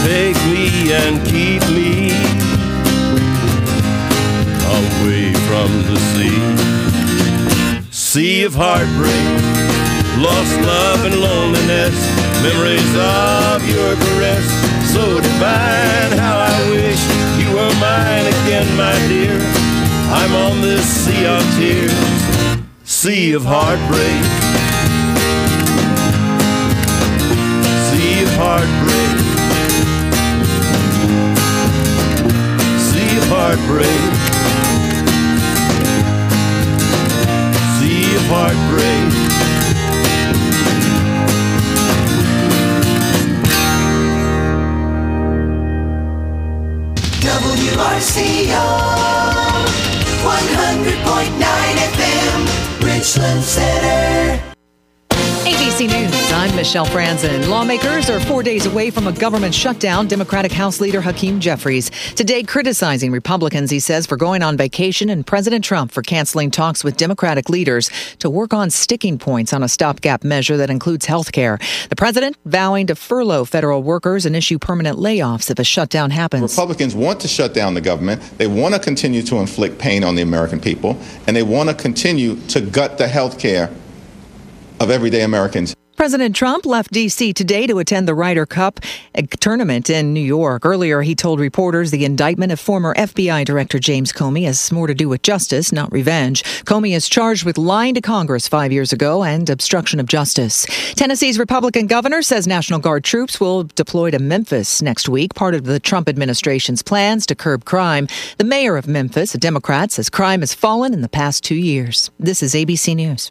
Take me and keep me away from the sea. Sea of heartbreak, lost love and loneliness, memories of your caress, so divine. How I wish you were mine again, my dear. I'm on this sea of tears, sea of heartbreak, sea of heartbreak, sea of heartbreak, sea of heartbreak. WRCO 100.9 FM, Richland Center. ABC News, I'm Michelle Franzen. Lawmakers are 4 days away from a government shutdown. Democratic House Leader Hakeem Jeffries today criticizing Republicans, he says, for going on vacation and President Trump for canceling talks with Democratic leaders to work on sticking points on a stopgap measure that includes health care. The president vowing to furlough federal workers and issue permanent layoffs if a shutdown happens. Republicans want to shut down the government. They want to continue to inflict pain on the American people, and they want to continue to gut the health care of everyday Americans. President Trump left D.C. today to attend the Ryder Cup tournament in New York. Earlier, he told reporters the indictment of former FBI Director James Comey has more to do with justice, not revenge. Comey is charged with lying to Congress 5 years ago and obstruction of justice. Tennessee's Republican governor says National Guard troops will deploy to Memphis next week, part of the Trump administration's plans to curb crime. The mayor of Memphis, a Democrat, says crime has fallen in the past 2 years. This is ABC News.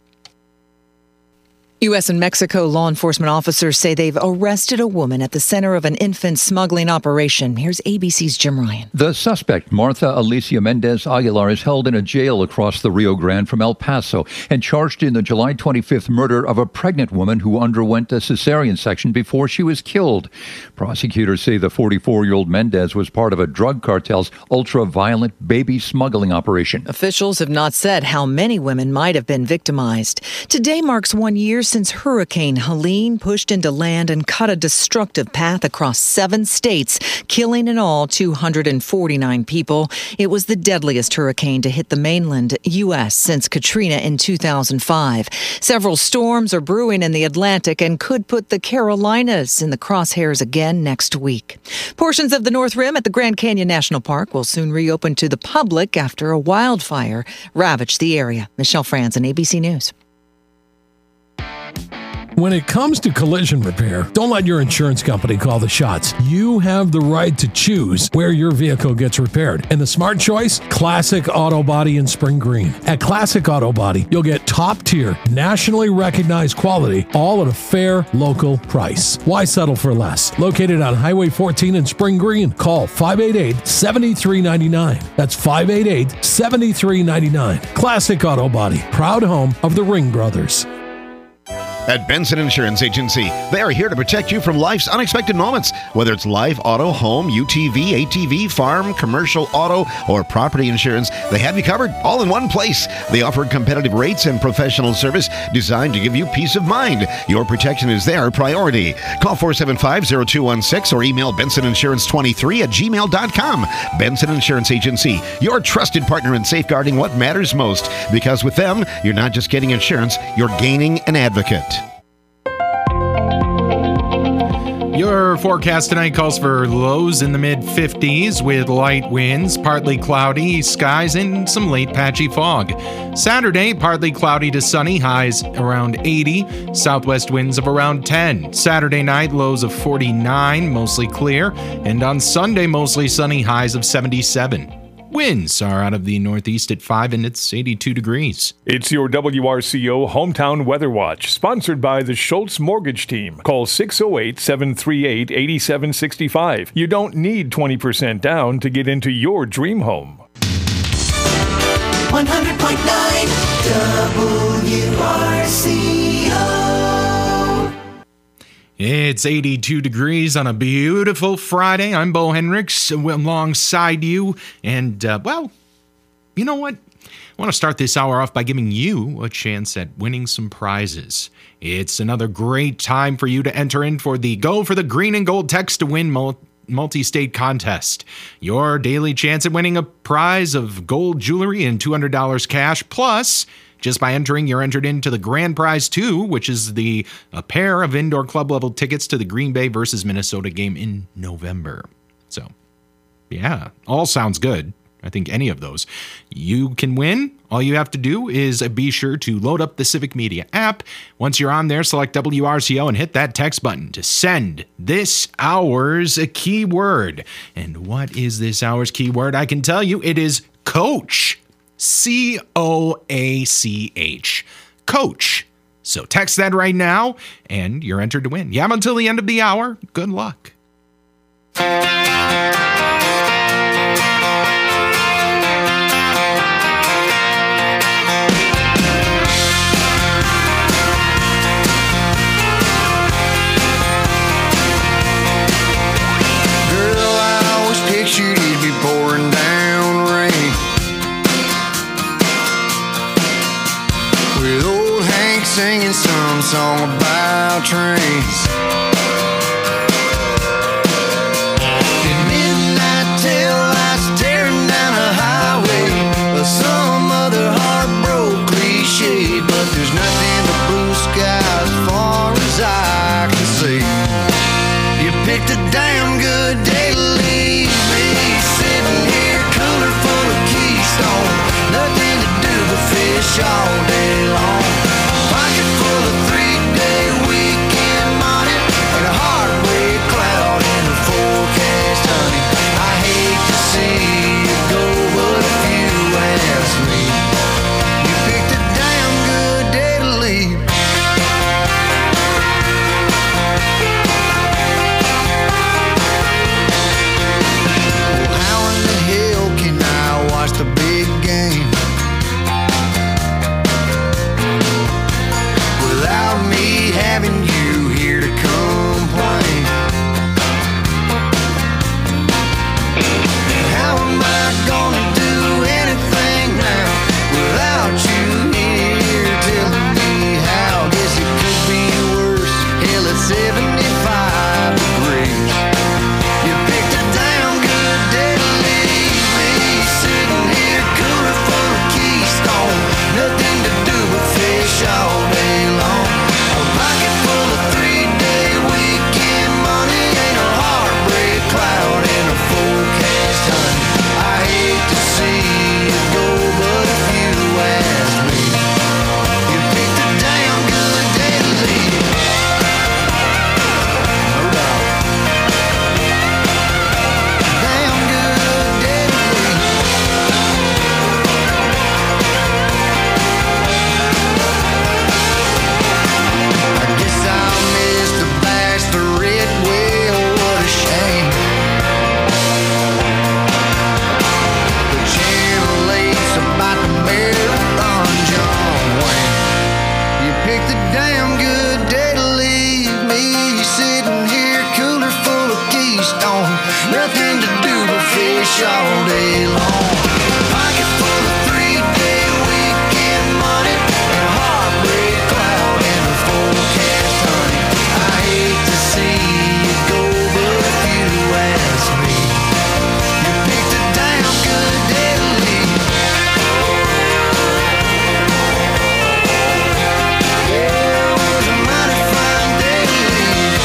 U.S. and Mexico law enforcement officers say they've arrested a woman at the center of an infant smuggling operation. Here's ABC's Jim Ryan. The suspect, Martha Alicia Mendez Aguilar, is held in a jail across the Rio Grande from El Paso and charged in the July 25th murder of a pregnant woman who underwent a cesarean section before she was killed. Prosecutors say the 44-year-old Mendez was part of a drug cartel's ultra-violent baby smuggling operation. Officials have not said how many women might have been victimized. Today marks 1 year since Hurricane Helene pushed into land and cut a destructive path across 7 states, killing in all 249 people. It was the deadliest hurricane to hit the mainland U.S. since Katrina in 2005. Several storms are brewing in the Atlantic and could put the Carolinas in the crosshairs again next week. Portions of the North Rim at the Grand Canyon National Park will soon reopen to the public after a wildfire ravaged the area. Michelle Franzen, ABC News. When it comes to collision repair, don't let your insurance company call the shots. You have the right to choose where your vehicle gets repaired. And the smart choice? Classic Auto Body in Spring Green. At Classic Auto Body, you'll get top-tier, nationally recognized quality, all at a fair, local price. Why settle for less? Located on Highway 14 in Spring Green. Call 588-7399. That's 588-7399. Classic Auto Body, proud home of the Ring Brothers. At Benson Insurance Agency, they are here to protect you from life's unexpected moments. Whether it's life, auto, home, UTV, ATV, farm, commercial, auto, or property insurance, they have you covered all in one place. They offer competitive rates and professional service designed to give you peace of mind. Your protection is their priority. Call 475-0216 or email bensoninsurance23@gmail.com. Benson Insurance Agency, your trusted partner in safeguarding what matters most. Because with them, you're not just getting insurance, you're gaining an advocate. Your forecast tonight calls for lows in the mid-50s with light winds, partly cloudy skies, and some late patchy fog. Saturday, partly cloudy to sunny, highs around 80, southwest winds of around 10. Saturday night, lows of 49, mostly clear, and on Sunday, mostly sunny, highs of 77. Winds are out of the northeast at 5 and it's 82 degrees. It's your WRCO Hometown Weather Watch, sponsored by the Schultz Mortgage Team. Call 608-738-8765. You don't need 20% down to get into your dream home. 100.9 WRCO. It's 82 degrees on a beautiful Friday. I'm Bo Henricks alongside you. And, well, you know what? I want to start this hour off by giving you a chance at winning some prizes. It's another great time for you to enter in for the Go for the Green and Gold text to win multi-state contest. Your daily chance at winning a prize of gold jewelry and $200 cash. Plus, just by entering, you're entered into the grand prize too, which is a pair of indoor club level tickets to the Green Bay versus Minnesota game in November. So, yeah, all sounds good. I think any of those. You can win. All you have to do is be sure to load up the Civic Media app. Once you're on there, select WRCO and hit that text button to send this hour's keyword. And what is this hour's keyword? I can tell you it is coach. COACH. Coach. So text that right now and you're entered to win. You have until the end of the hour. Good luck. Pictured it'd be pouring down rain, with old Hank singing some song about trains. At midnight tail lights tearing down a highway, or some other heartbroken cliche, but there's nothing but blue skies as far as I can see. You picked a damn good day to leave me, sitting here cooler full of Keystone, nothing to do but fish all day long. Pocket full of 3-day weekend money, and a heartbreak cloud in the forecast, honey. I hate to see you go, but if you ask me, you picked a damn good day to leave. The big game without me having you here to complain. How am I gonna do anything now without you here telling me how? Guess it could be worse. Hell, it's 75 degrees. You picked a damn good day to leave me, sitting here cooler full of Keystone, nothing to do but fish all day long. A pocket full of 3-day weekend money, ain't a heartbreak cloud in a forecast, honey. I hate to see you go, but if you ask me, you picked a damn good day to leave. No doubt. Damn good day to leave. I guess I'll miss the bass, the red whale, what a shame. The Channel 8's about the marathon, John Wayne. You picked a damn good day to leave me, sitting here cooler full of Keystone, nothing to do but fish all day long. Pocket full of 3-day weekend money, and a heartbreak cloud in the forecast, honey. I hate to see you go, but if you ask me, you picked a damn good day to leave. Yeah, it was a mighty fine day to leave.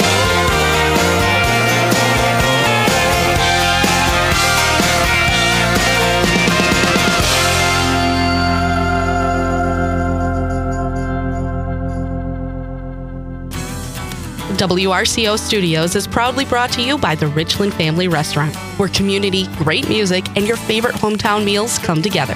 WRCO Studios is proudly brought to you by the Richland Family Restaurant, where community, great music, and your favorite hometown meals come together.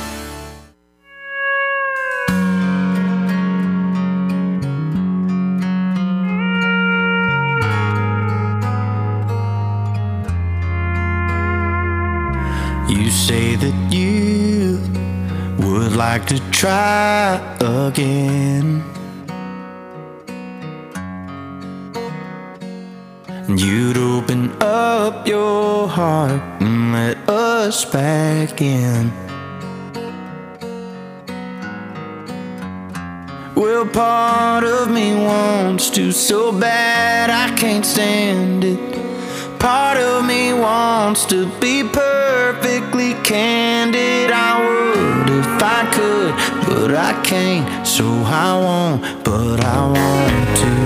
You say that you would like to try again. You'd open up your heart and let us back in. Well, part of me wants to so bad I can't stand it. Part of me wants to be perfectly candid. I would if I could, but I can't, so I won't, but I want to.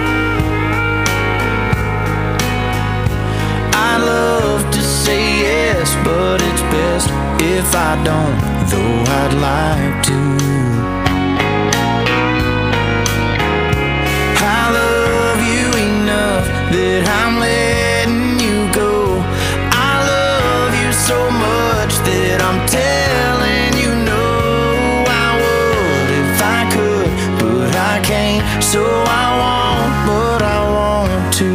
I love to say yes, but it's best if I don't, though I'd like to. I love you enough that I'm letting you go. I love you so much that I'm telling you no. I would if I could, but I can't, so I won't, but I want to.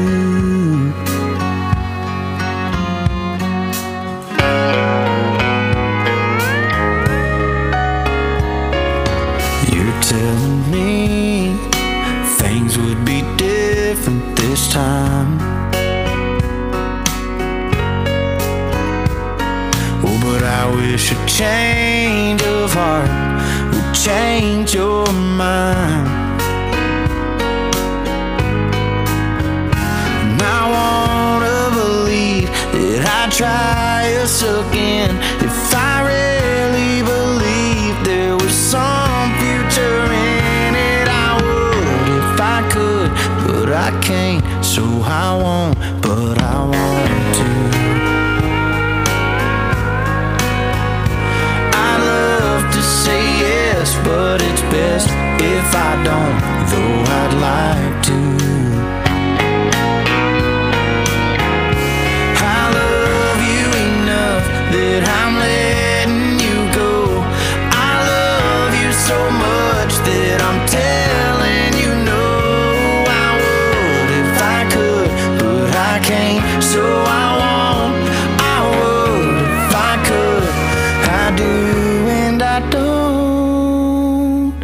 You're telling me things would be different this time. Oh, but I wish a change of heart would change your mind. And I wanna believe that I'd try us again if I really believed there was some future in it. I would if I could, but I can't, so I won't, but I want to. I love to say yes, but it's best if I don't, though I'd like to. I love you enough that I'm letting you go. I love you so much that I'm telling you no. I would if I could, but I can't, so I won't. I would if I could, I do and I don't.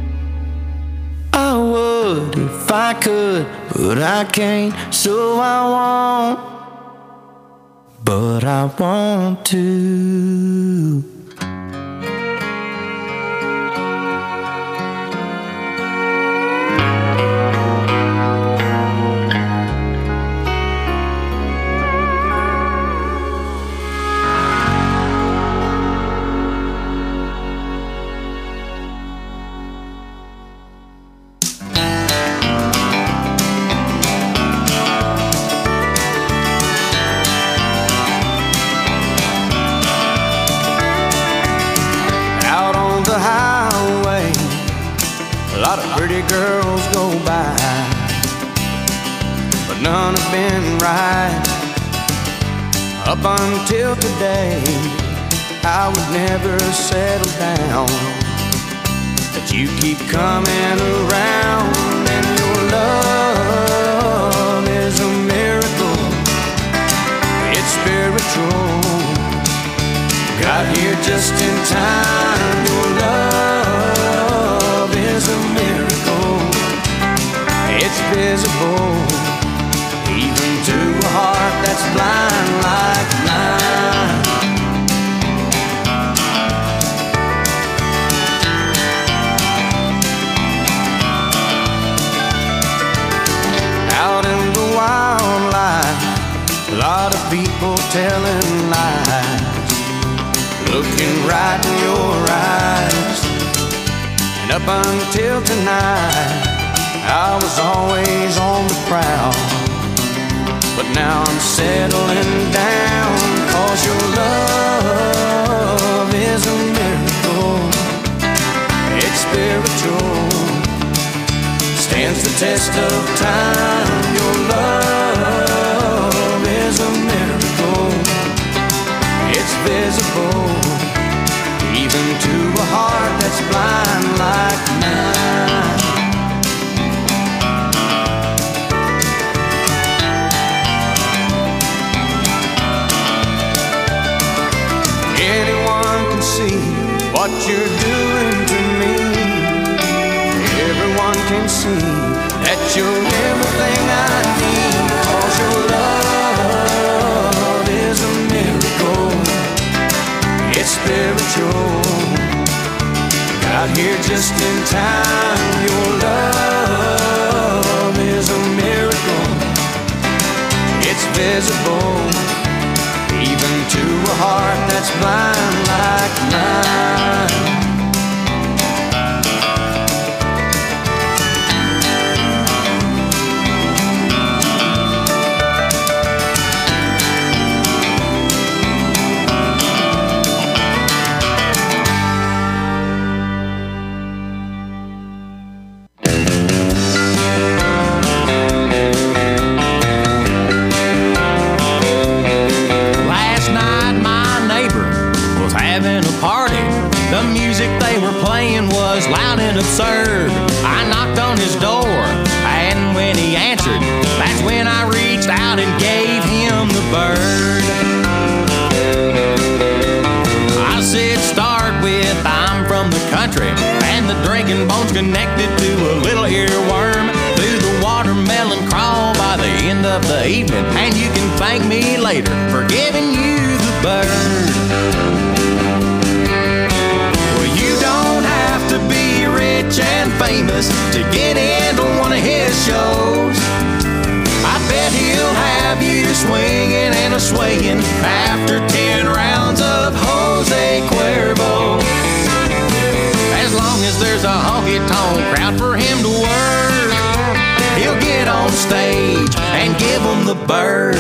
I would if I could, but I can't, so I won't, but I want to. Out on the highway, a lot of pretty girls go by, but none have been right. Up until today, I would never settle down, but you keep coming around, and your love is a miracle. It's spiritual. Got here just in time. Your love is a miracle. It's visible, even to a heart that's blind like mine. Out in the wildlife, a lot of people telling lies, looking right in your eyes. And up until tonight, I was always on the prowl, but now I'm settling down, 'cause your love is a miracle. It's spiritual, stands the test of time. Your love is a miracle. It's visible, even to a heart that's blind like mine. Anyone can see what you're doing to me. Everyone can see that you're everything I need, 'cause your love is a miracle. It's spiritual. Got here just in time. Your love is a miracle. It's visible. as a bone, even to a heart that's blind like mine. Loud and absurd. I knocked on his door, and when he answered, that's when I reached out and gave him the bird. I said, start with, I'm from the country, and the drinking bone's connected to a little earworm. Through the watermelon crawl by the end of the evening, and you can thank me later for giving you the bird. Rich and famous to get into one of his shows. I bet he'll have you swinging and a swaying after 10 rounds of Jose Cuervo. As long as there's a honky-tonk crowd for him to work, he'll get on stage and give them the bird.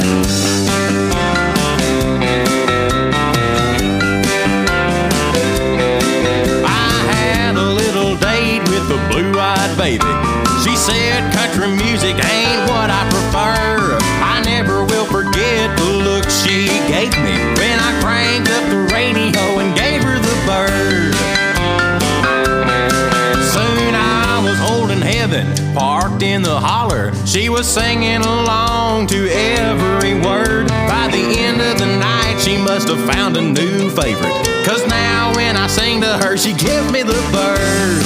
Blue-eyed baby, she said country music ain't what I prefer. I never will forget the look she gave me when I cranked up the radio and gave her the bird. Soon I was holding heaven, parked in the holler. She was singing along to every word. By the end of the night she must have found a new favorite, 'cause now when I sing to her she gives me the bird.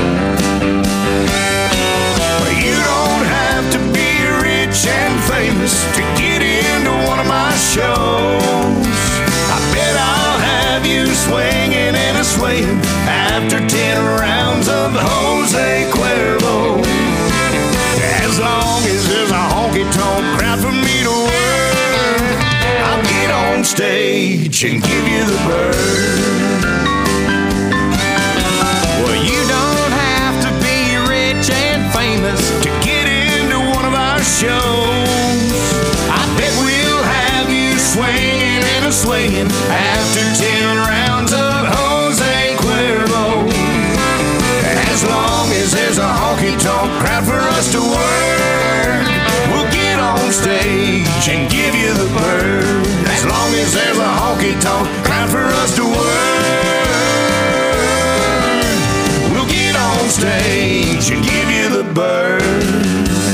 You don't have to be rich and famous to get into one of my shows. I bet I'll have you swinging and a swaying after 10 rounds of Jose Cuervo. As long as there's a honky-tonk crowd for me to work, I'll get on stage and give you the bird. Well, you don't have to be rich and famous to get into one of our shows. I bet we'll have you swinging and a swaying after 10 rounds of Jose Cuervo. As long as there's a honky-tonk crowd for us to work, we'll get on stage and give you the bird. As long as there's a honky-tonk crowd for us to work, we'll get on stage and give you the bird.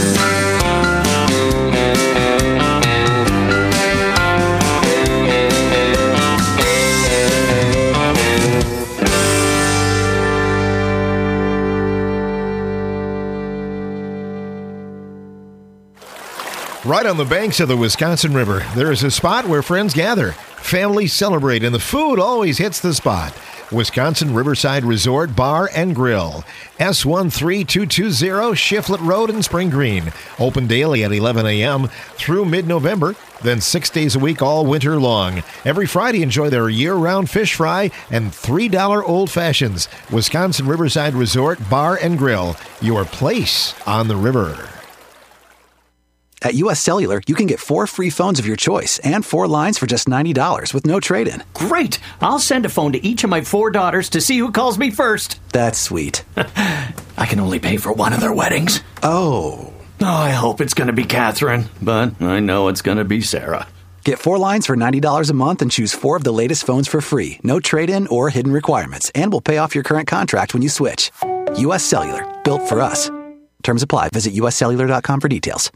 Right on the banks of the Wisconsin River, there is a spot where friends gather, families celebrate, and the food always hits the spot. Wisconsin Riverside Resort Bar and Grill, S13220 Shiflett Road in Spring Green. Open daily at 11 a.m. through mid-November, then 6 days a week all winter long. Every Friday, enjoy their year-round fish fry and $3 old fashions. Wisconsin Riverside Resort Bar and Grill, your place on the river. At U.S. Cellular, you can get 4 free phones of your choice and 4 lines for just $90 with no trade-in. Great! I'll send a phone to each of my 4 daughters to see who calls me first. That's sweet. I can only pay for one of their weddings. Oh, I hope it's going to be Catherine, but I know it's going to be Sarah. Get 4 lines for $90 a month and choose 4 of the latest phones for free. No trade-in or hidden requirements, and we'll pay off your current contract when you switch. U.S. Cellular, built for us. Terms apply. Visit uscellular.com for details.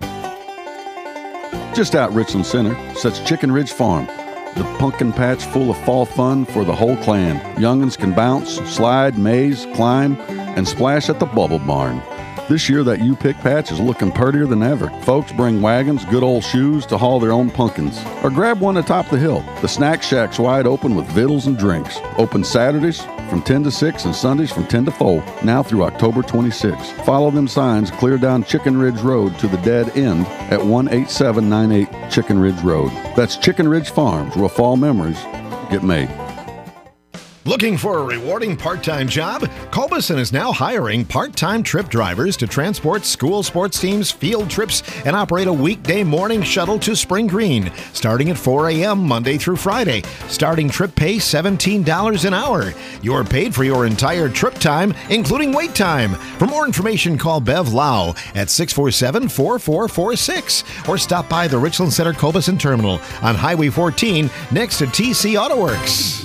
Just out Richland Center sits Chicken Ridge Farm, the pumpkin patch full of fall fun for the whole clan. Young'uns can bounce, slide, maze, climb, and splash at the Bubble Barn. This year, that U-Pick patch is looking purtier than ever. Folks bring wagons, good old shoes to haul their own pumpkins. Or grab one atop the hill. The Snack Shack's wide open with vittles and drinks. Open Saturdays, from 10 to 6 and Sundays from 10 to 4, now through October 26. Follow them signs clear down Chicken Ridge Road to the dead end at 18798 Chicken Ridge Road. That's Chicken Ridge Farms, where fall memories get made. Looking for a rewarding part-time job? Culberson is now hiring part-time trip drivers to transport school sports teams, field trips, and operate a weekday morning shuttle to Spring Green, starting at 4 a.m. Monday through Friday. Starting trip pay $17 an hour. You're paid for your entire trip time, including wait time. For more information, call Bev Lau at 647-4446 or stop by the Richland Center Culberson Terminal on Highway 14 next to TC Auto Works.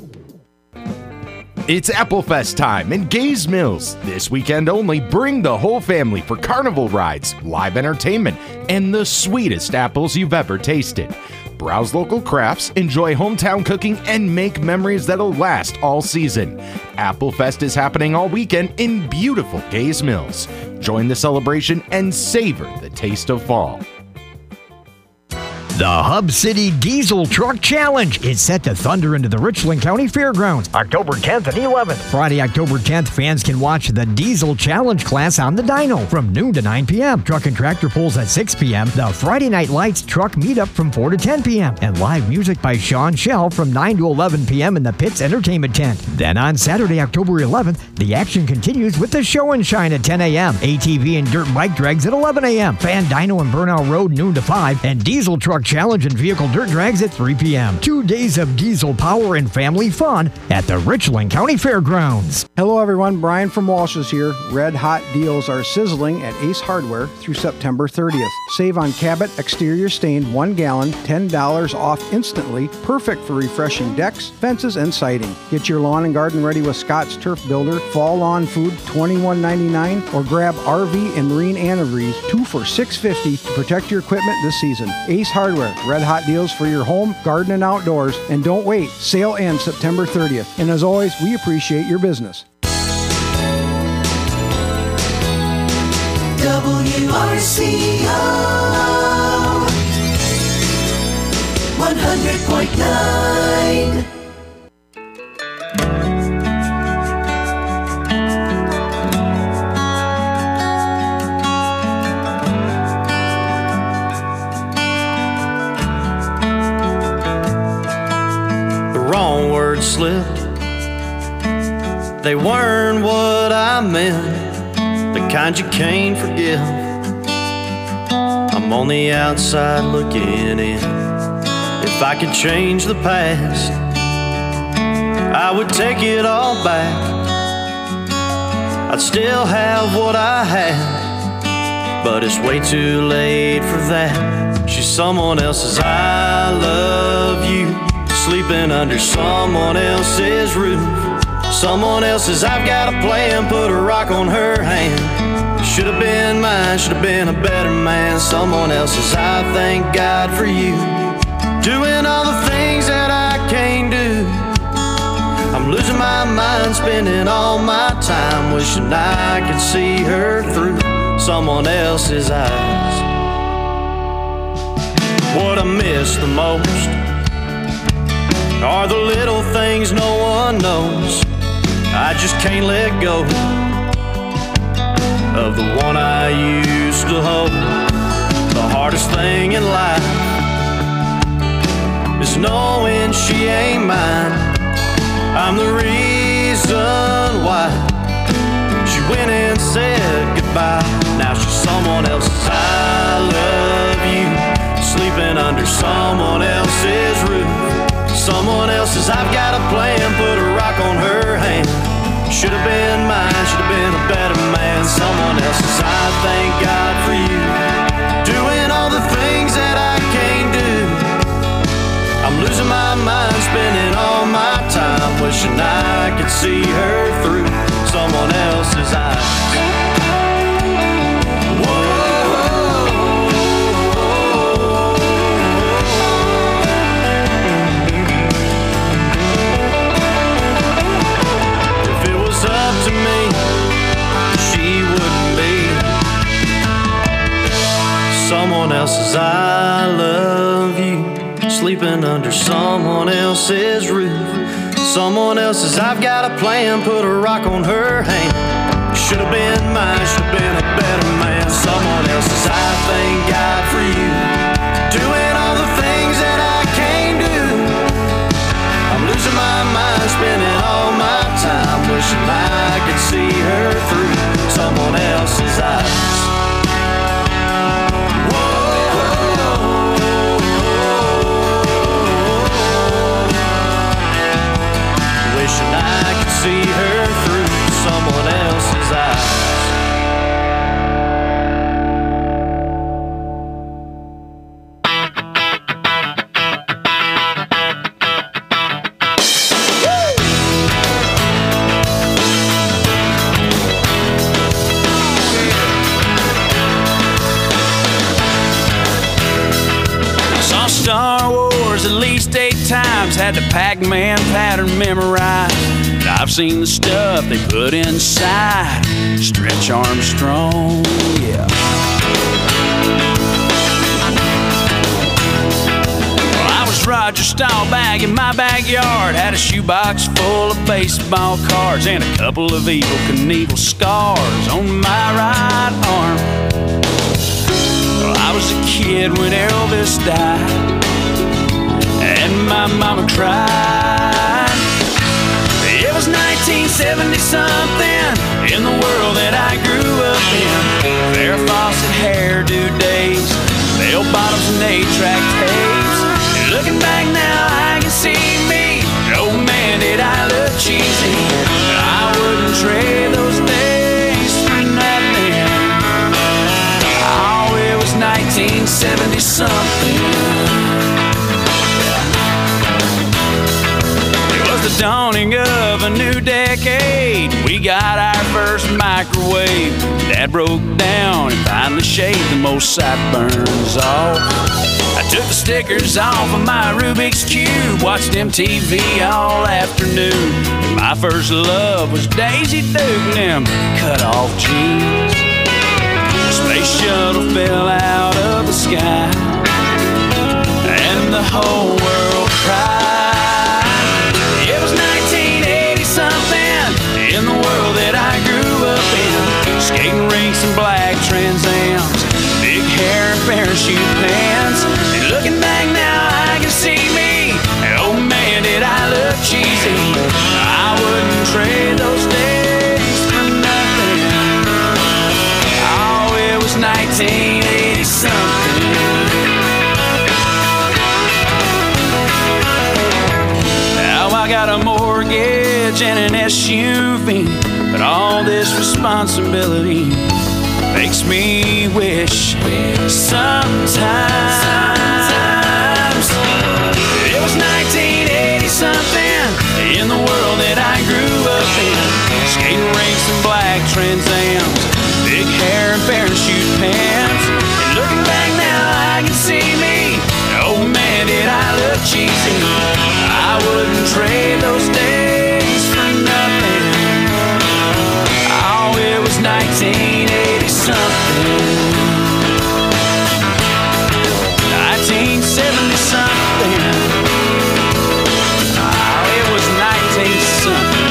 It's Applefest time in Gaze Mills. This weekend only, bring the whole family for carnival rides, live entertainment, and the sweetest apples you've ever tasted. Browse local crafts, enjoy hometown cooking, and make memories that'll last all season. Applefest is happening all weekend in beautiful Gaze Mills. Join the celebration and savor the taste of fall. The Hub City Diesel Truck Challenge is set to thunder into the Richland County Fairgrounds October 10th and 11th. Friday, October 10th, fans can watch the Diesel Challenge class on the dyno from noon to 9 p.m. Truck and tractor pulls at 6 p.m. The Friday Night Lights truck meetup from 4 to 10 p.m. And live music by Sean Shell from 9 to 11 p.m. in the Pitts Entertainment Tent. Then on Saturday, October 11th, the action continues with the Show and Shine at 10 a.m. ATV and dirt bike drags at 11 a.m. Fan Dyno and Burnout Road noon to 5. And Diesel Truck Challenge and vehicle dirt drags at 3 p.m. 2 days of diesel power and family fun at the Richland County Fairgrounds. Hello everyone, Brian from Walsh's here. Red hot deals are sizzling at Ace Hardware through September 30th. Save on Cabot exterior stain 1 gallon, $10 off instantly. Perfect for refreshing decks, fences, and siding. Get your lawn and garden ready with Scott's Turf Builder. Fall lawn food $21.99 or grab RV and marine antifreeze 2 for $6.50 to protect your equipment this season. Ace Hardware. Red hot deals for your home, garden, and outdoors. And don't wait, sale ends September 30th. And as always, we appreciate your business. WRCO 100.9. Wrong words slipped. They weren't what I meant, the kind you can't forgive. I'm on the outside looking in. If I could change the past, I would take it all back. I'd still have what I had, but it's way too late for that. She's someone else's I love you, sleeping under someone else's roof. Someone else's I've got a plan, put a rock on her hand. Should have been mine, should have been a better man. Someone else's I thank God for you, doing all the things that I can't do. I'm losing my mind, spending all my time wishing I could see her through someone else's eyes. What I miss the most are the little things no one knows. I just can't let go of the one I used to hold. The hardest thing in life is knowing she ain't mine. I'm the reason why she went and said goodbye. Now she's someone else's I love you, sleeping under someone else's roof. Someone else's I've got a plan, put a rock on her hand. Should have been mine, should have been a better man. Someone else's I thank God for you, doing all the things that I can't do. I'm losing my mind, spending all my time wishing I could see her through someone else's eyes. Up to me, she wouldn't be someone else's I love you, sleeping under someone else's roof. Someone else's, I've got a plan, put a rock on her hand. Should've been mine, should've been a better man. Someone else's, I thank God for you, doing all the things that I can't do. I'm losing my mind, spending all my time, wishing I could see her through someone else's eyes. Wishing I could see her through someone else's eyes. I saw Star Wars at least 8 times, had the Pac-Man pattern memorized. And I've seen the stuff they put inside Stretch Armstrong, yeah. Well, I was Roger Staubach in my backyard, had a shoebox full of baseball cards and a couple of Evel Knievel scars on my right arm. Well, I was a kid when Elvis died, and my mama cried. It was 1970-something in the world that I grew up in. Farrah Fawcett hairdo days, bell bottoms and 8-track tapes. And looking back now, I can see me. Oh man, did I look cheesy. I wouldn't trade those days for nothing. Oh, it was 1970-something. The dawning of a new decade, we got our first microwave. Dad broke down and finally shaved the most sideburns off. I took the stickers off of my Rubik's Cube, watched MTV all afternoon. And my first love was Daisy Duke and them cut-off jeans. The space shuttle fell out of the sky, and the whole world cried. It was 1980-something in the world that I grew up in. Skating rinks and black Trans Ams, big hair and parachute pants. And looking back now, I can see me. And oh man, did I look cheesy. I wouldn't trade those days for nothing. Oh, it was 1980-something. I got a mortgage and an SUV, but all this responsibility makes me wish sometimes it was 1980-something in the world that I grew up in. Skating rinks and black Trans Ams, big hair and parachute pants. And looking back now, I can see me. Oh man, did I look cheesy. I wouldn't trade those days for nothing. Oh, it was 1980-something. 1970-something. Oh, it was 19-something.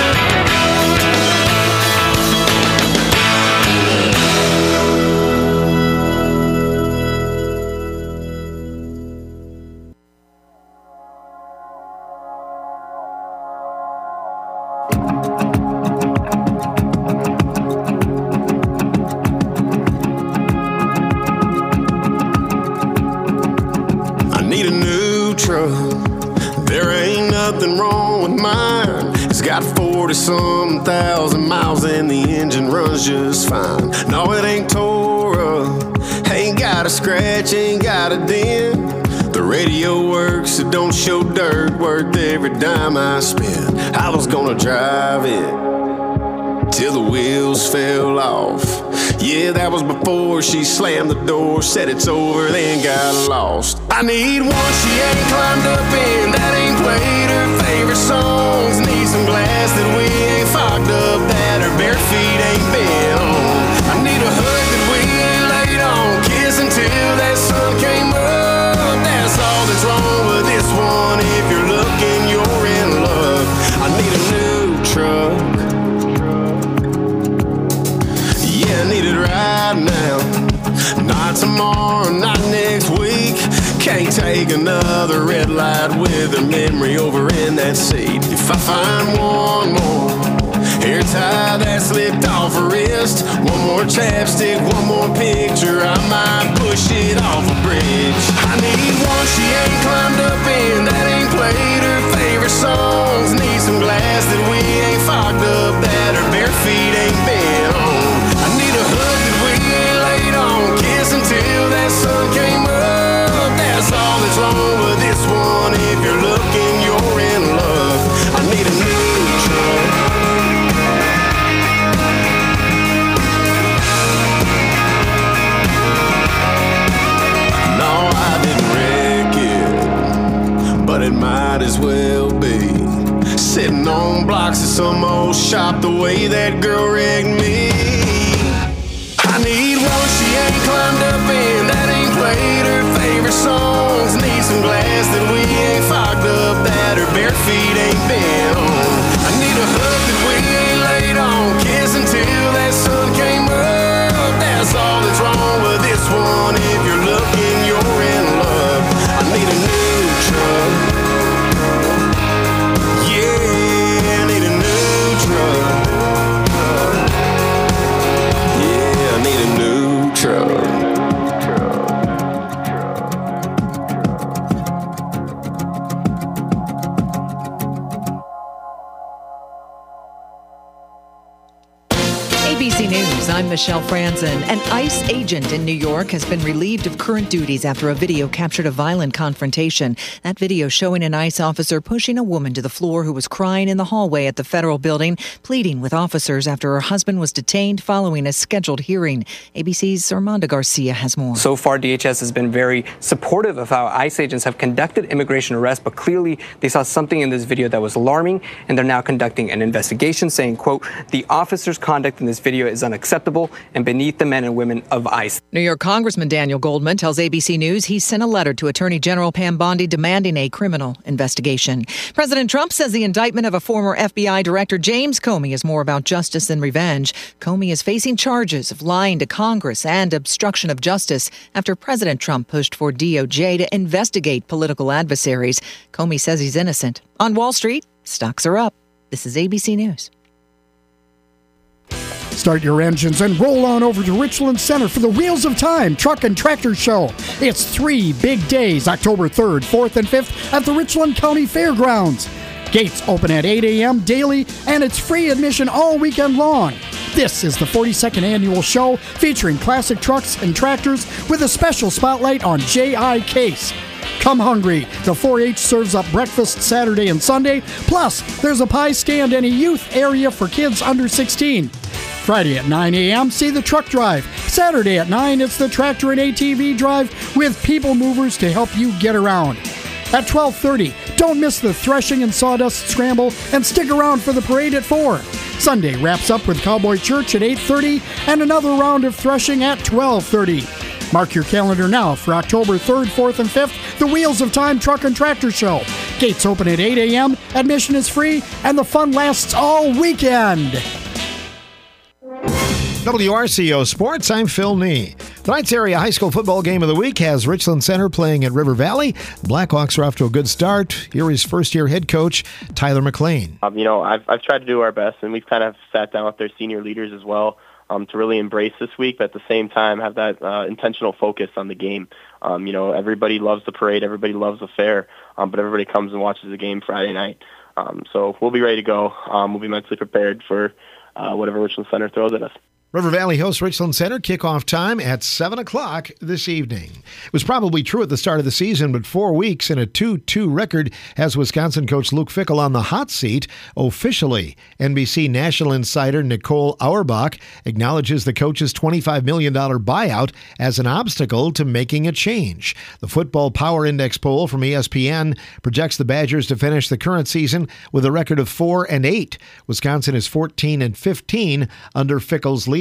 There ain't nothing wrong with mine. It's got 40-some thousand miles and the engine runs just fine. No, it ain't tore up, ain't got a scratch, ain't got a dent. The radio works, it don't show dirt, worth every dime I spent. I was gonna drive it till the wheels fell off. Yeah, that was before she slammed the door, said it's over, then got lost. I need one she ain't climbed up in, that ain't played her favorite songs. Need some glass that we ain't fogged up, that her bare feet ain't been on. I need a hood that we ain't laid on, kiss until that sun came up. That's all that's wrong with this one. If you're looking, you're in love. I tomorrow, not next week. Can't take another red light with a memory over in that seat. If I find one more hair tie that slipped off her wrist, one more chapstick, one more picture, I might push it off a bridge. I need one she ain't climbed up in, that ain't played her favorite songs. Need some glass that we ain't fogged up, that her bare feet ain't been on. I need a hug that we ain't laid on, kiss until that sun came up. That's all that's wrong with this one. If you're looking, you're in love. I need a new truck. But it might as well be sitting on blocks of some old shop the way that girl rigged me. I need one she ain't climbed up in, that ain't played her favorite songs. Need some glass that we ain't fogged up, that her bare feet ain't been on. I need a hug that we ain't laid on, kiss until that sun came up. That's all that's wrong with this one. If you're looking, you're in love. I need a new truck. Yeah, I need a new truck. Yeah, I need a new truck. ABC News, I'm Michelle Franzen. An ICE agent in New York has been relieved of current duties after a video captured a violent confrontation. That video showing an ICE officer pushing a woman to the floor who was crying in the hallway at the federal building, pleading with officers after her husband was detained following a scheduled hearing. ABC's Armando Garcia has more. So far, DHS has been very supportive of how ICE agents have conducted immigration arrests, but clearly they saw something in this video that was alarming, and they're now conducting an investigation saying, quote, the officer's conduct in this video is unacceptable and beneath the men and women of ICE. New York Congressman Daniel Goldman tells ABC News he sent a letter to Attorney General Pam Bondi demanding a criminal investigation. President Trump says the indictment of a former FBI director, James Comey, is more about justice than revenge. Comey is facing charges of lying to Congress and obstruction of justice after President Trump pushed for DOJ to investigate political adversaries. Comey says he's innocent. On Wall Street, stocks are up. This is ABC News. Start your engines and roll on over to Richland Center for the Wheels of Time Truck and Tractor Show. It's 3 big days, October 3rd, 4th, and 5th at the Richland County Fairgrounds. Gates open at 8 a.m. daily, and it's free admission all weekend long. This is the 42nd annual show featuring classic trucks and tractors with a special spotlight on J.I. Case. Come hungry. The 4-H serves up breakfast Saturday and Sunday. Plus, there's a pie stand and a youth area for kids under 16. Friday at 9 a.m., see the truck drive. Saturday at 9, it's the tractor and ATV drive with people movers to help you get around. At 12:30, don't miss the threshing and sawdust scramble and stick around for the parade at 4. Sunday wraps up with Cowboy Church at 8:30 and another round of threshing at 12:30. Mark your calendar now for October 3rd, 4th, and 5th, the Wheels of Time Truck and Tractor Show. Gates open at 8 a.m., admission is free, and the fun lasts all weekend. WRCO Sports, I'm Phil Nee. Tonight's area high school football game of the week has Richland Center playing at River Valley. The Blackhawks are off to a good start. Here is first-year head coach Tyler McLean. I've tried to do our best, and we've kind of sat down with their senior leaders as well to really embrace this week, but at the same time have that intentional focus on the game. Everybody loves the parade, everybody loves the fair, but everybody comes and watches the game Friday night. So we'll be ready to go. We'll be mentally prepared for whatever Richland Center throws at us. River Valley hosts Richland Center. Kickoff time at 7 o'clock this evening. It was probably true at the start of the season, but 4 weeks and a 2-2 record has Wisconsin coach Luke Fickell on the hot seat officially. NBC National Insider Nicole Auerbach acknowledges the coach's $25 million buyout as an obstacle to making a change. The Football Power Index poll from ESPN projects the Badgers to finish the current season with a record of 4-8. Wisconsin is 14-15 under Fickell's leadership.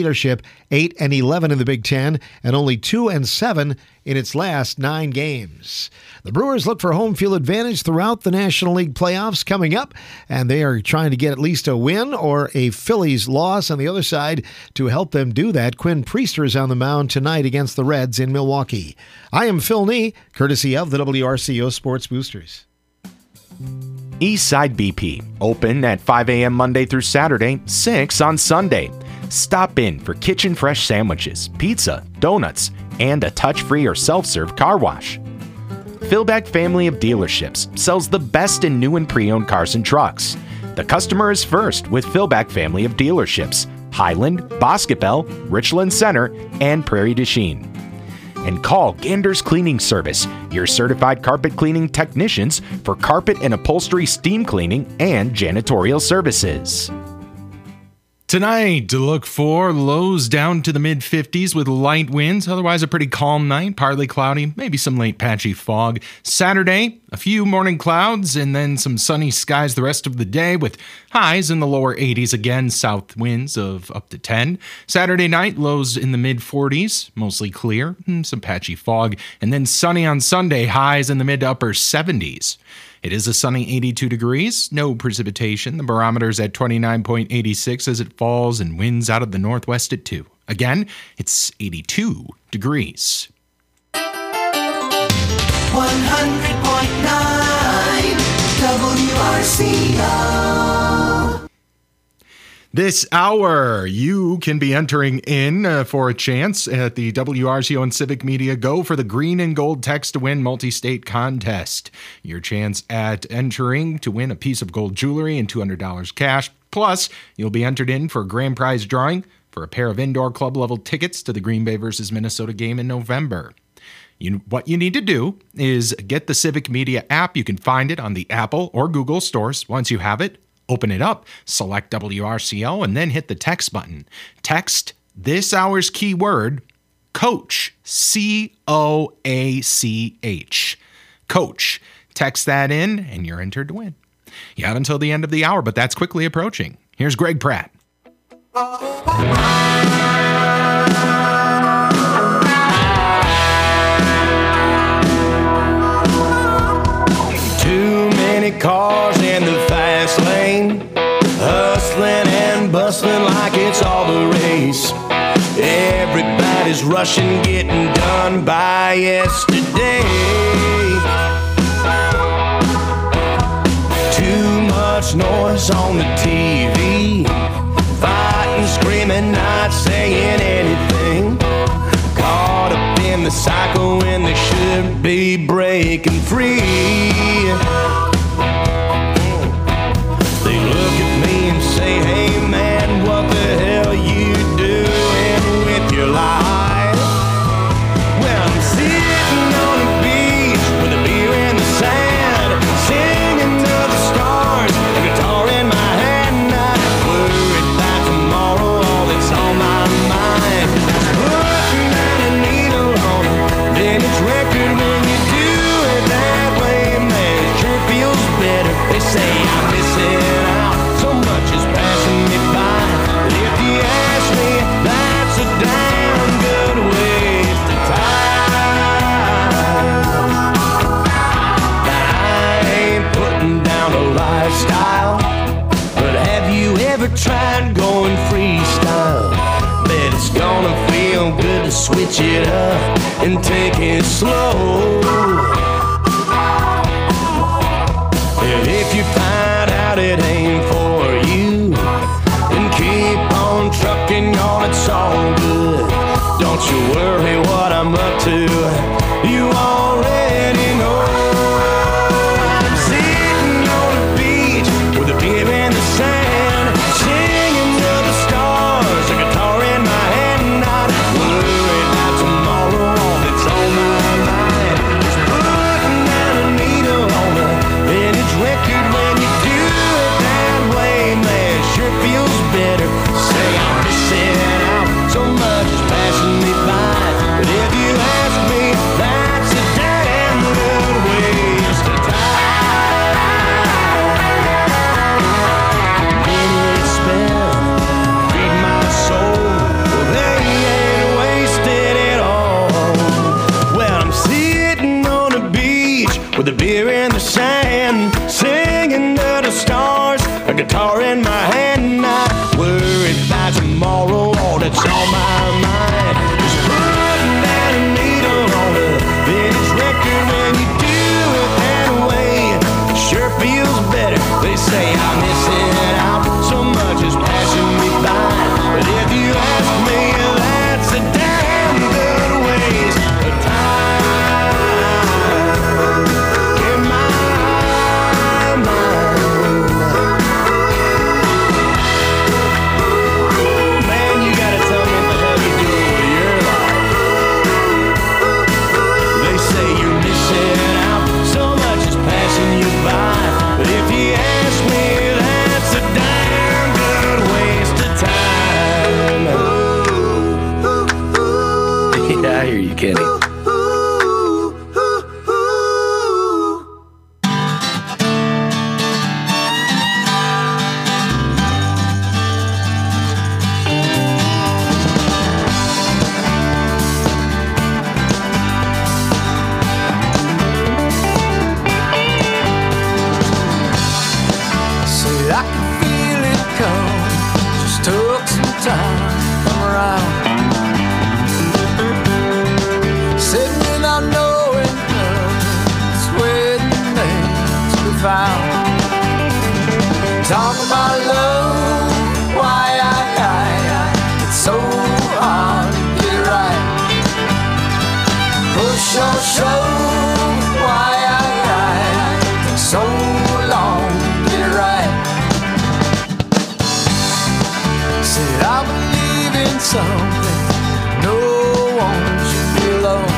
leadership, 8-11 in the Big Ten, and only 2-7 in its last 9 games. The Brewers look for home field advantage throughout the National League playoffs coming up, and they are trying to get at least a win or a Phillies loss on the other side to help them do that. Quinn Priester is on the mound tonight against the Reds in Milwaukee. I am Phil Nee, courtesy of the WRCO Sports Boosters. Eastside BP, open at 5 a.m. Monday through Saturday, 6 on Sunday. Stop in for kitchen fresh sandwiches, pizza, donuts, and a touch-free or self-serve car wash. Philbeck Family of Dealerships sells the best in new and pre-owned cars and trucks. The customer is first with Philbeck Family of Dealerships, Highland, Boscobel, Richland Center, and Prairie du Chien. And call Gander's Cleaning Service, your certified carpet cleaning technicians for carpet and upholstery steam cleaning and janitorial services. Tonight, to look for lows down to the mid-50s with light winds. Otherwise, a pretty calm night, partly cloudy, maybe some late patchy fog. Saturday, a few morning clouds and then some sunny skies the rest of the day with highs in the lower 80s again, south winds of up to 10. Saturday night, lows in the mid-40s, mostly clear, some patchy fog. And then sunny on Sunday, highs in the mid to upper 70s. It is a sunny 82 degrees, no precipitation. The barometer's at 29.86 as it falls and winds out of the northwest at 2. Again, it's 82 degrees. 100.9 WRCO. This hour, you can be entering in for a chance at the WRCO and Civic Media Go for the Green and Gold Text to Win multi-state contest. Your chance at entering to win a piece of gold jewelry and $200 cash. Plus, you'll be entered in for a grand prize drawing for a pair of indoor club level tickets to the Green Bay versus Minnesota game in November. What you need to do is get the Civic Media app. You can find it on the Apple or Google stores. Once you have it, open it up, select WRCO, and then hit the text button. Text this hour's keyword, COACH, C-O-A-C-H. COACH. Text that in, and you're entered to win. You have until the end of the hour, but that's quickly approaching. Here's Greg Pratt. Too many cars in the fast lane, hustling and bustling like it's all the race. Everybody's rushing, getting done by yesterday. Too much noise on the TV, fighting, screaming, not saying anything. Caught up in the cycle when they should be breaking free. They look at me and say, hey man, what the hell you doing with your life? Well, I'm sitting on a beach with a beer in the sand, singing to the stars, a guitar in my hand. Not worried about tomorrow, all that's on my mind. Putting down a needle on a vintage record. When you do it that way, man, it sure feels better. They say I'm missing out, so much is passing me by. But if you ask me, that's a damn good waste of time. I ain't putting down a lifestyle, but have you ever tried going freestyle? Bet it's gonna feel good to switch it up and take it slow. And if you find out it ain't for you, then keep on trucking on, it's all good. Don't you worry what I'm up to, you already know. I'm sitting on a beach with a beer in the sand, singing to the stars, a guitar in my hand. Not worried about tomorrow, all that's on my mind. Just putting down a needle on a vintage record. When you do it that way, man, it sure feels better. Say I'm missing out, so much is passing me by. But if you ask me, that's a with a beer in the sand, singing to the stars, a guitar in my hand. Not worried about tomorrow, all that's on my mind. Just putting down a needle on a vintage record. When you do it that way, it sure feels better. They say I'm missing out, so much is passing me by. But if you ask me, that's a damn good waste of time in my mind. Man, you gotta tell me what the hell you do with your life. They say you're missing out, so much is passing you by. But if you ask me, that's a damn good waste of time. Yeah, I hear you, Kenny. See, I can feel it come. Just took some time to come around. Sitting without knowing it's where the names we found. Talk about love, why it's so hard to get it right. Push or shove, why takes so long to get it right. Said I believe in something, no one should be alone.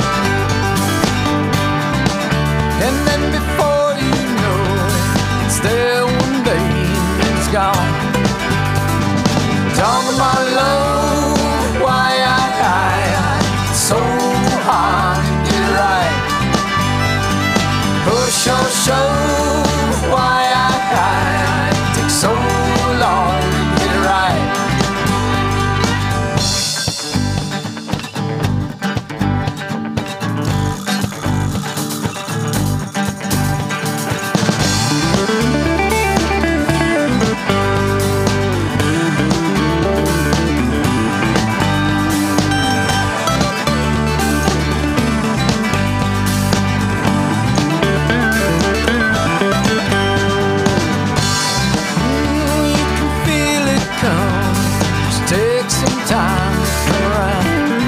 And then before you know it, it's there one day and it's gone. Talking about love, why it's so hard to get it right. Push or shove, why it takes so long to get it right. You can feel it come, just take some time to come around.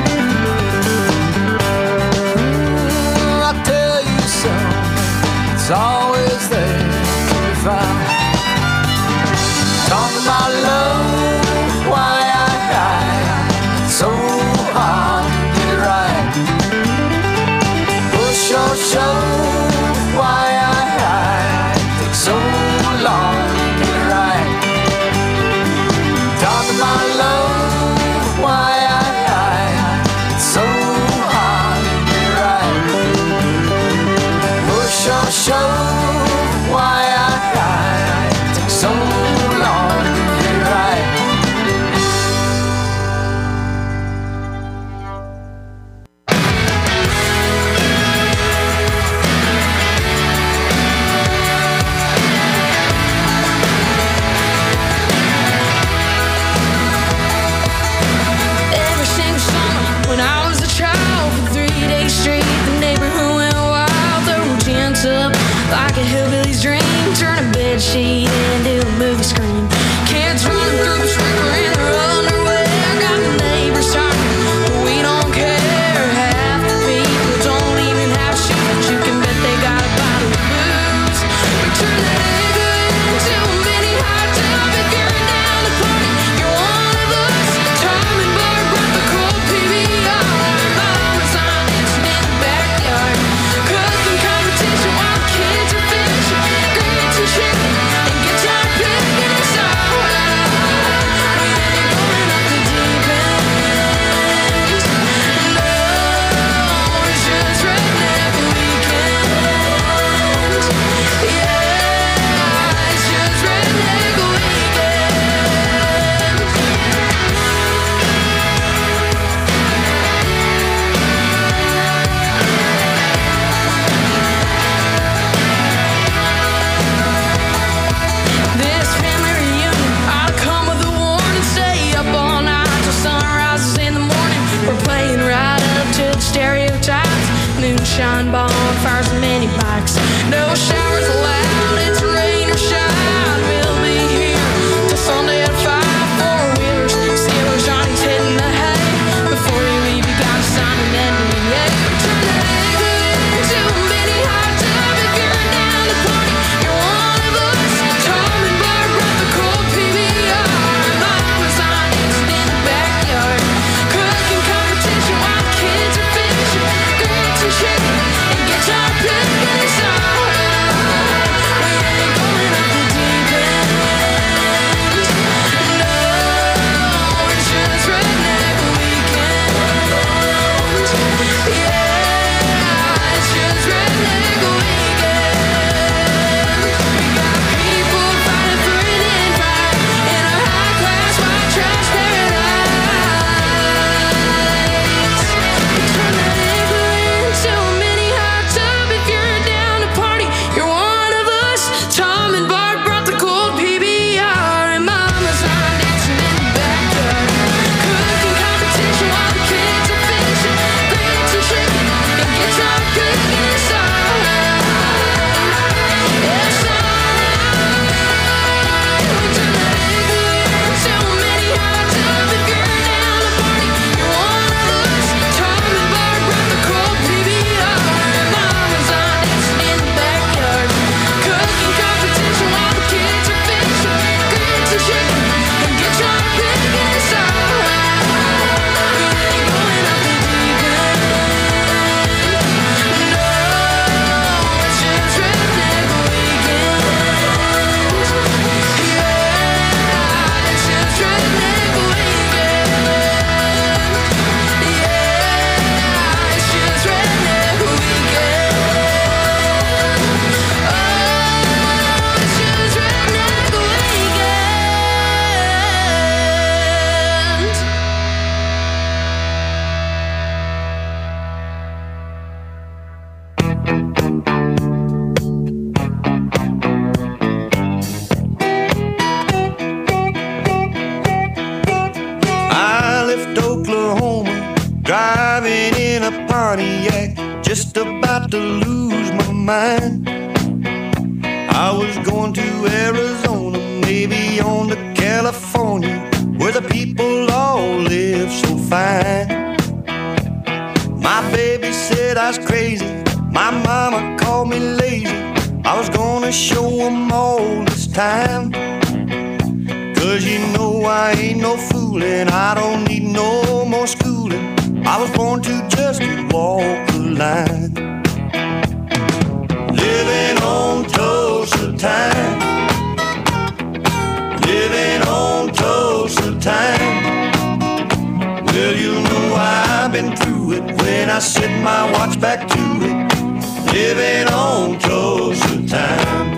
I'll tell you something, it's always there to be found. Talk about love, why it's so hard to get it right. Push or shove, why it takes so long to get it right. Talk about love, why it's so hard to get it right. Push or shove, why it takes so long to get it right. Every single summer when I was a child, for 3 days straight, the neighborhood went wild. Throw chants up like a hillbilly's dream. Turn a bed sheet into a movie screen. Kids running through the sprinkler in their underwear. Got the neighbors talking, but we don't care. Half the people don't even have shoes. You can bet they got a bottle of booze. We turn that anger into a mini hot tub and carry down the party. You're one of us. Tom and Bart brought the cold PBR. Mama sign dancing in the backyard. Cooking competition while the kids are fishing. Grits and chicken and guitar picking. shine bonfires and mini bikes. No showers allowed, it's rain or shine. We'll be here till Sunday at 5. 4-wheelers, sailors, Johnny's hitting the hay. Before you leave, you gotta sign an NDA. Turn that anchor into a mini hot tub. If you're down to party, you're one of us. Tom and Barb brought the cold PBR. Mama's on dancing in the backyard. Cooking competition while the kids are fishing. Grits and chicken and guitar picking. It's alright. We ain't going up the deep end. No, it's just redneck weekend. Yeah, it's just redneck weekend. We got people fighting for an invite in a high-class white trash paradise. Turn that anchor into a mini hot tub. If you're down to party, you're one of us. Tom and Bart brought the cold PBR, and Mama's on dancing in the backyard. Cooking competition while the kids are fishing. Grits and chicken and guitar picking. It's alright. It's alright. Turn that anchor into a mini hot tub. If you're down to party, you're one of us. Tom and Bart brought the cold PBR, and Mama's on dancing in the backyard. Cooking competition while the kids are fishing. Grits and chicken and guitar picking. It's alright. We ain't going up the deep end. No, it's just redneck weekend. Yeah, it's just redneck weekend. Yeah, it's just redneck weekend. Oh, it's just redneck weekend. I left Oklahoma, driving in a Pontiac, just about to lose my mind. I was going to Arizona, maybe on to California, where the people all live so fine. My baby said I was crazy, my mama called me lazy. I was gonna show them all this time. Cause you know I ain't no fooling, I don't need no more schooling. I was born to just walk the line. Living on Tulsa time. Living on Tulsa time. Well, you know I've been through it when I set my watch back to it. Living on Tulsa time.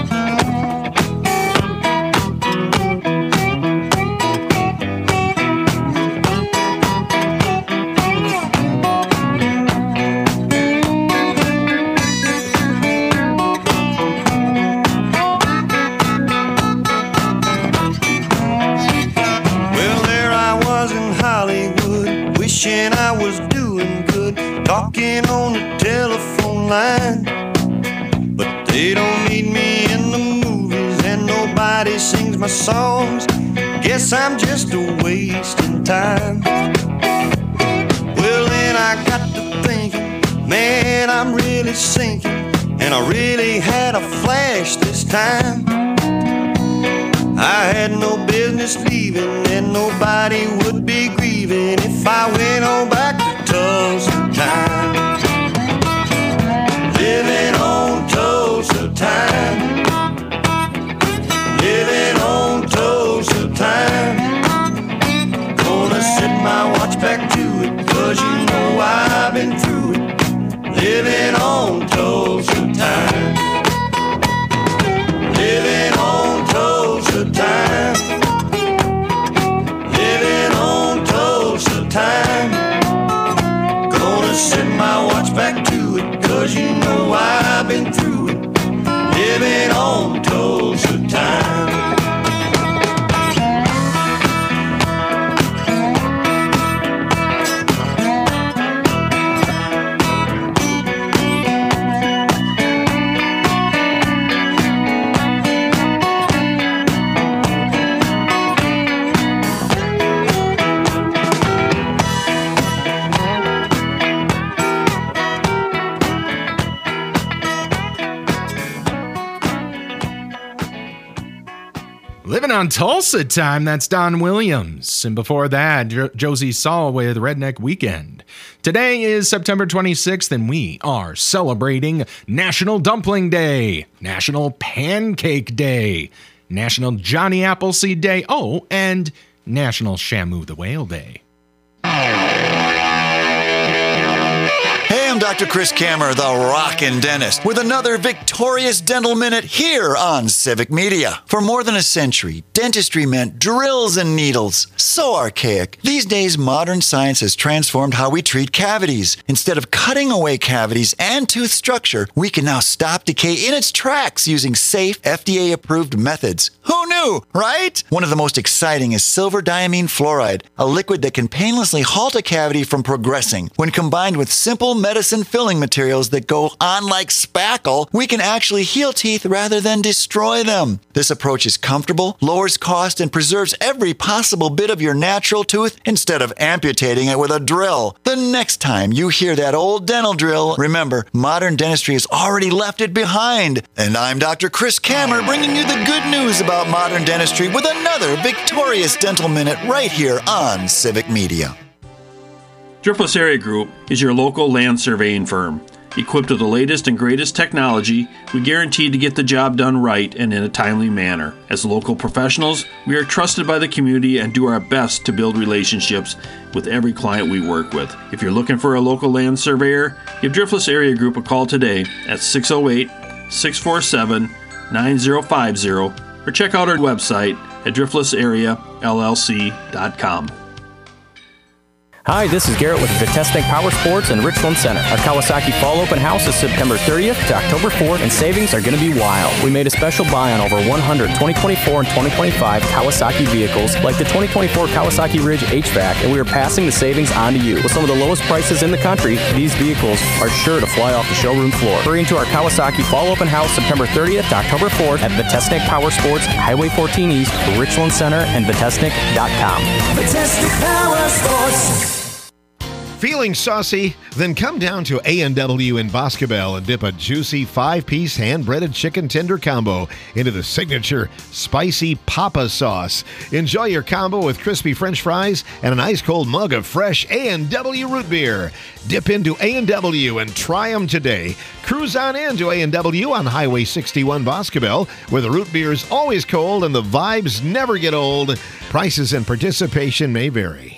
Wishing I was doing good, talking on the telephone line. But they don't need me in the movies, and nobody sings my songs. Guess I'm just a wasting time. Well, then I got to thinking, man, I'm really sinking, and I really had a flash this time. I had no business leaving, and nobody would be grieving if I went on back to Tulsa time. Living on Tulsa time. Living on Tulsa time. Gonna set my watch back to it, cause you know I've been through it. Living on Tulsa time. Living on Tulsa time. Living on Tulsa time. Gonna set my watch back to it, cause you know I've been through it. Living on Tulsa time. Living on Tulsa time, that's Don Williams. And before that, Josie Saul with Redneck Weekend. Today is September 26th, and we are celebrating National Dumpling Day, National Pancake Day, National Johnny Appleseed Day, and National Shamu the Whale Day. Hey, I'm Dr. Chris Kammer, the Rockin' Dentist, with another victorious dental minute here on Civic Media. For more than a century, dentistry meant drills and needles. So archaic. These days, modern science has transformed how we treat cavities. Instead of cutting away cavities and tooth structure, we can now stop decay in its tracks using safe, FDA-approved methods. Who knew, right? One of the most exciting is silver diamine fluoride, a liquid that can painlessly halt a cavity from progressing. When combined with simple medicine filling materials that go on like spackle, we can actually heal teeth rather than destroy them. This approach is comfortable, lowers cost, and preserves every possible bit of your natural tooth instead of amputating it with a drill. The next time you hear that old dental drill, remember, modern dentistry has already left it behind. And I'm Dr. Chris Kammer, bringing you the good news about modern dentistry with another victorious dental minute right here on Civic Media. Driftless Area Group is your local land surveying firm. Equipped with the latest and greatest technology, we guarantee to get the job done right and in a timely manner. As local professionals, we are trusted by the community and do our best to build relationships with every client we work with. If you're looking for a local land surveyor, give Driftless Area Group a call today at 608-647-9050 or check out our website at driftlessareallc.com. Hi, this is Garrett with Vitesnik Power Sports in Richland Center. Our Kawasaki Fall Open House is September 30th to October 4th, and savings are going to be wild. We made a special buy on over 100 2024 and 2025 Kawasaki vehicles, like the 2024 Kawasaki Ridge HVAC, and we are passing the savings on to you. With some of the lowest prices in the country, these vehicles are sure to fly off the showroom floor. Hurry into our Kawasaki Fall Open House September 30th to October 4th at Vitesnik Power Sports, Highway 14 East, Richland Center, and Vitesnik.com. Vitesnik Power Sports. Feeling saucy? Then come down to A&W in Boscobel and dip a juicy 5-piece hand-breaded chicken tender combo into the signature spicy Papa sauce. Enjoy your combo with crispy French fries and an ice-cold mug of fresh A&W root beer. Dip into A&W and try them today. Cruise on into A&W on Highway 61 Boscobel, where the root beer is always cold and the vibes never get old. Prices and participation may vary.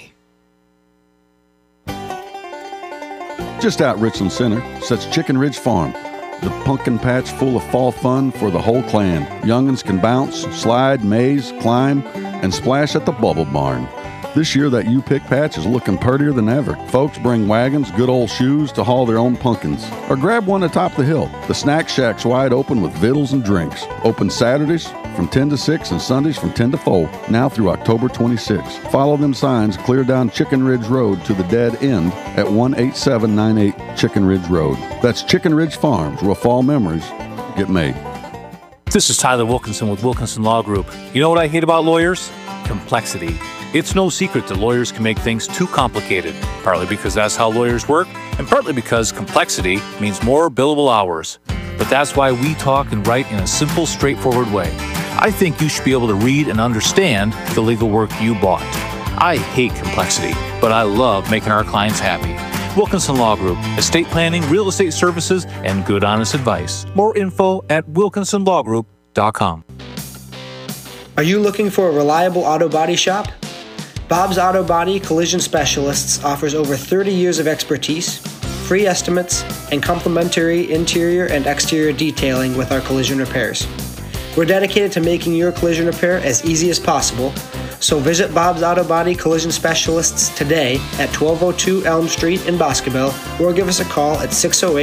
Just out Richland Center sits Chicken Ridge Farm, the pumpkin patch full of fall fun for the whole clan. Young'uns can bounce, slide, maze, climb, and splash at the Bubble Barn. This year, that U-Pick patch is looking purtier than ever. Folks bring wagons, good old shoes to haul their own pumpkins. Or grab one atop the hill. The snack shack's wide open with vittles and drinks. Open Saturdays from 10 to 6 and Sundays from 10 to 4, now through October 26. Follow them signs clear down Chicken Ridge Road to the dead end at 18798 Chicken Ridge Road. That's Chicken Ridge Farms, where fall memories get made. This is Tyler Wilkinson with Wilkinson Law Group. You know what I hate about lawyers? Complexity. It's no secret that lawyers can make things too complicated, partly because that's how lawyers work, and partly because complexity means more billable hours. But that's why we talk and write in a simple, straightforward way. I think you should be able to read and understand the legal work you bought. I hate complexity, but I love making our clients happy. Wilkinson Law Group, estate planning, real estate services, and good honest advice. More info at wilkinsonlawgroup.com. Are you looking for a reliable auto body shop? Bob's Auto Body Collision Specialists offers over 30 years of expertise, free estimates, and complimentary interior and exterior detailing with our collision repairs. We're dedicated to making your collision repair as easy as possible, so visit Bob's Auto Body Collision Specialists today at 1202 Elm Street in Boscobel, or give us a call at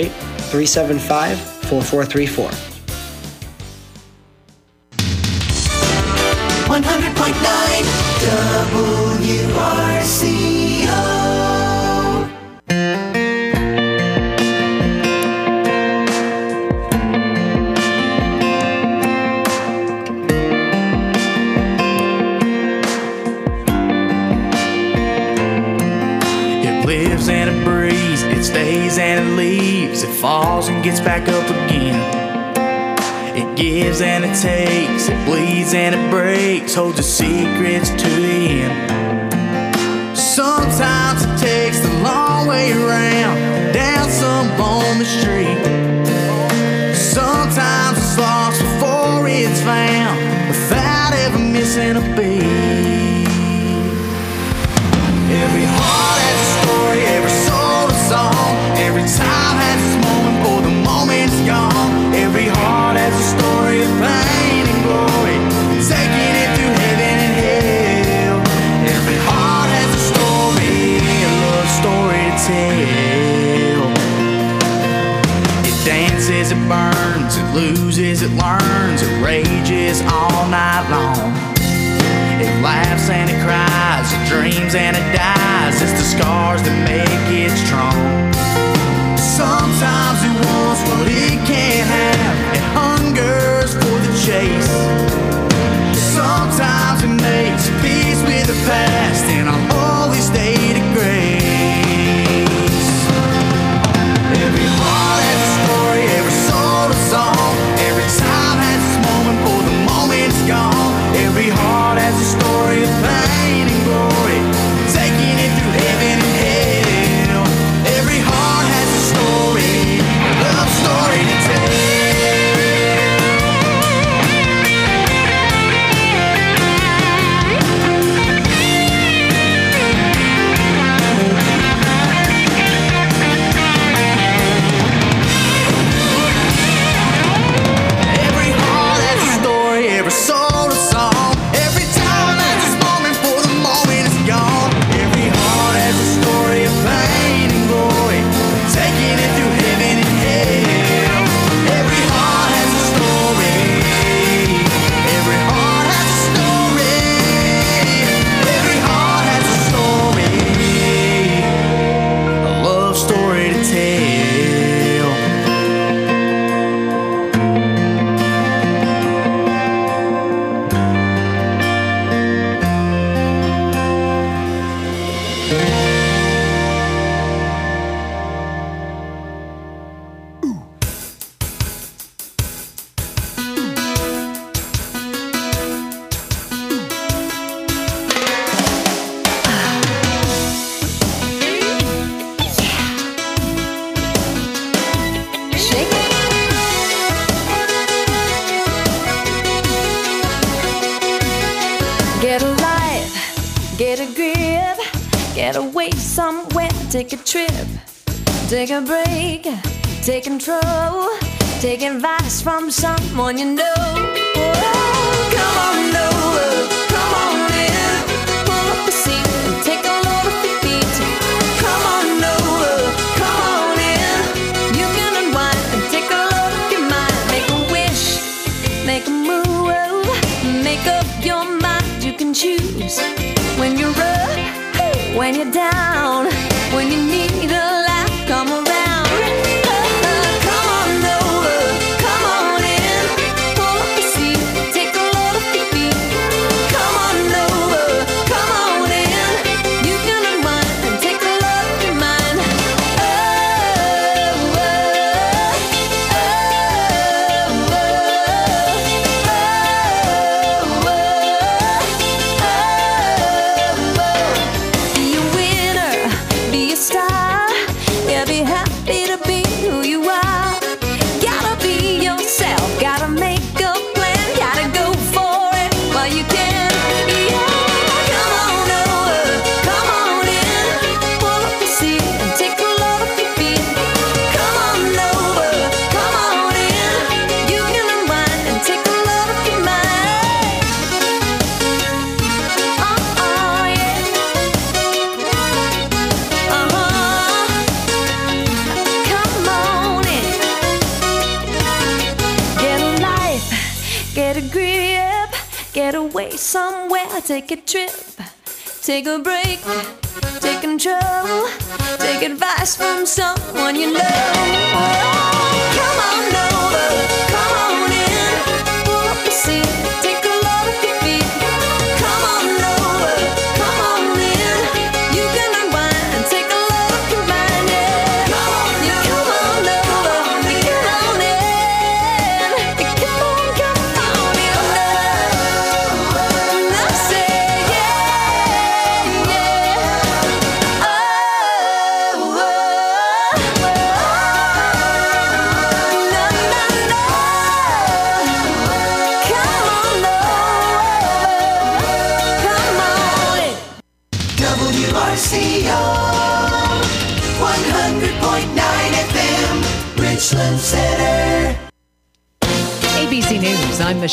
608-375-4434. 100.9 WRCO. It lives and it breathes, it stays and it leaves, it falls and gets back up again. It gives and it takes, it bleeds and it breaks, holds its secrets to the end. Sometimes it takes the long way around, down some lonely street. Sometimes it's lost before it's found, without ever missing a beat. Every heart has a story, every soul a song, every time has its moment, for the moment's gone. Every heart has a story of pain and glory, taking it through heaven and hell. Every heart has a story, a love story to tell. It dances, it burns, it loses, it learns, it rages all night long. It laughs and it cries, it dreams and it dies. It's the scars that make it strong. Sometimes it wants what it can't have, it hungers for the chase. Sometimes it makes peace with the past in a holy state of grace. Every heart has a story, every soul a song, every time has its moment, for the moment's gone. Every heart has a story of pain and glory, taking it through heaven and hell. Every heart has a story, a love story to tell. Every heart has a story, every soul a song, every time has its moment, for the moment is gone. Every heart has a story of pain and glory, taking it through heaven and hell. Every heart has a story, every heart has a story, every heart has a story, a love story to tell. Get a life, get a grip, get away somewhere, take a trip, take a break, take control, take advice from someone you know. Oh, come on over, come on in, pull up the seat and take a load off your feet. Come on over, come on in, you can unwind and take a load off your mind. Make a wish, make a move, make up your mind. You can choose when you're up, when you're down, when you need a laugh, come around. Come on over, come on in, pull up the seat, take a load off your feet. Come on over, come on in, you can unwind and take a load off your mind. Be a winner, be a star, yeah, be happy to be who you are. Gotta be yourself, gotta make a plan, gotta go for it while you can. Yeah, come on over, come on in, pull up the seat and take a load off your feet. Come on over, come on in, you can unwind and take a load off your mind. Oh, yeah. Come on in. Get a life, get a grip, get away somewhere, take a trip, take a break, take control, take advice from someone you know. Come on over, come on in, pull up the seat, take a load off your feet. Come on over, come on in, you can unwind and take a load off your mind. Yeah, come on over, come on in, come on Center. ABC News, I'm Michelle.